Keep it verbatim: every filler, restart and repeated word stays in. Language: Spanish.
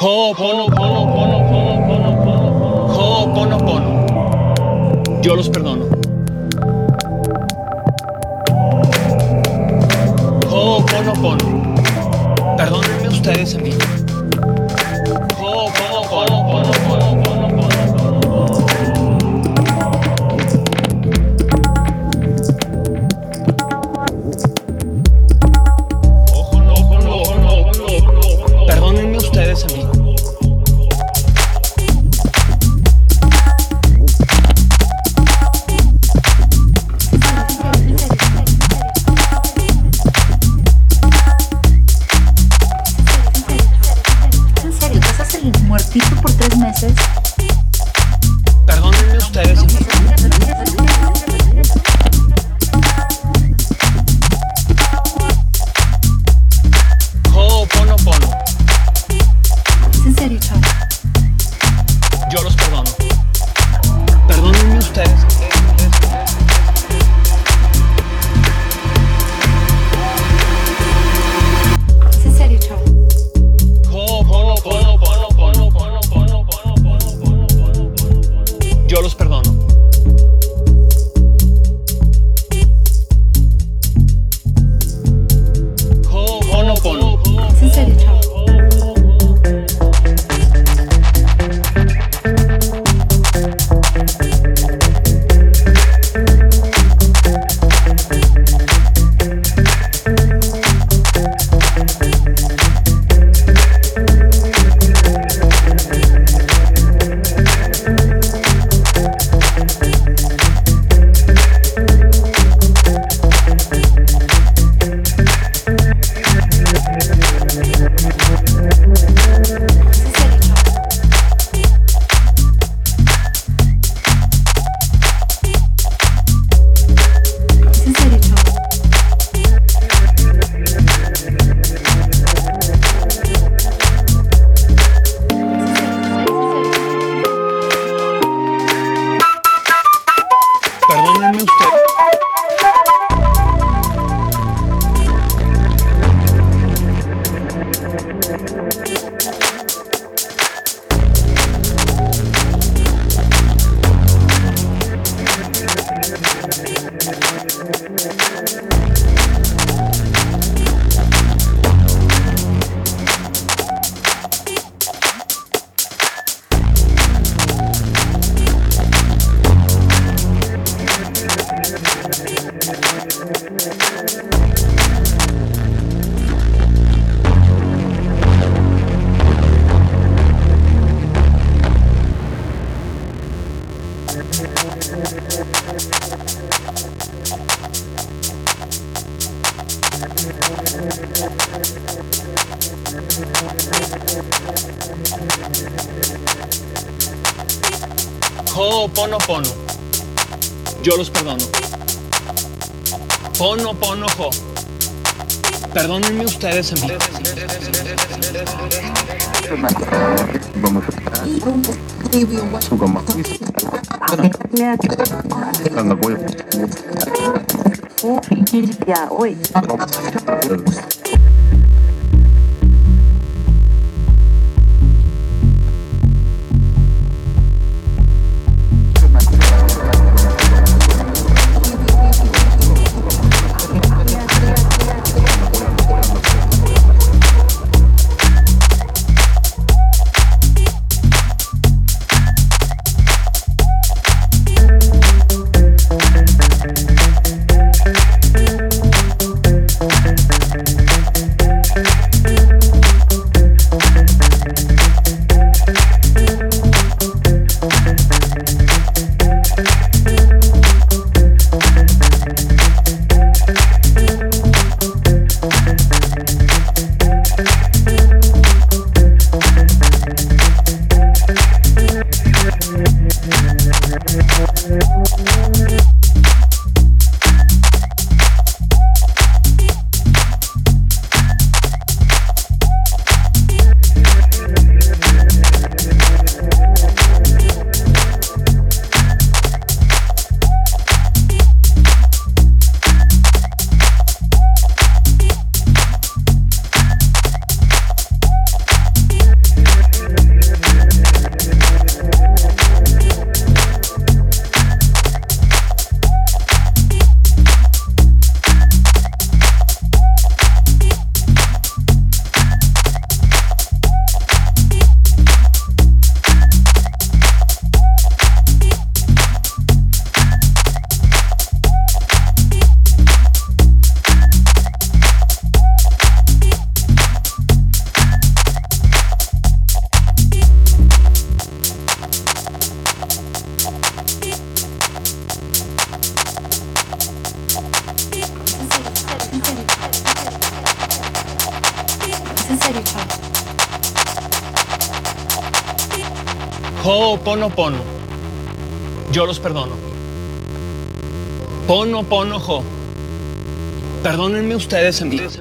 Ho'oponopono, Ho'oponopono. Yo los perdono. Ho'oponopono. Perdónenme ustedes a mí. Ho'oponopono. Perdónenme ustedes a mí. ¿En serio? ¿Vas a salir muertito por tres meses? Perdónenme ustedes a mí. Ho'oponopono. ¿En serio, chaval? Yo los perdono. Perdónenme ustedes. ¿En serio, chaval? Yo los perdono. Ho'oponopono. ¿En serio, chaval? ¿En serio, chaval? Perdónenme ustedes. Ho'oponopono. Yo los perdono. Ponopono ho. Perdónenme ustedes a mí. Vamos a su cama. Anda, voy. Ya, hoy. Es en serio, chavo. Ho'oponopono. Yo los perdono. Pono, pono, jo. Perdónenme ustedes en vivo.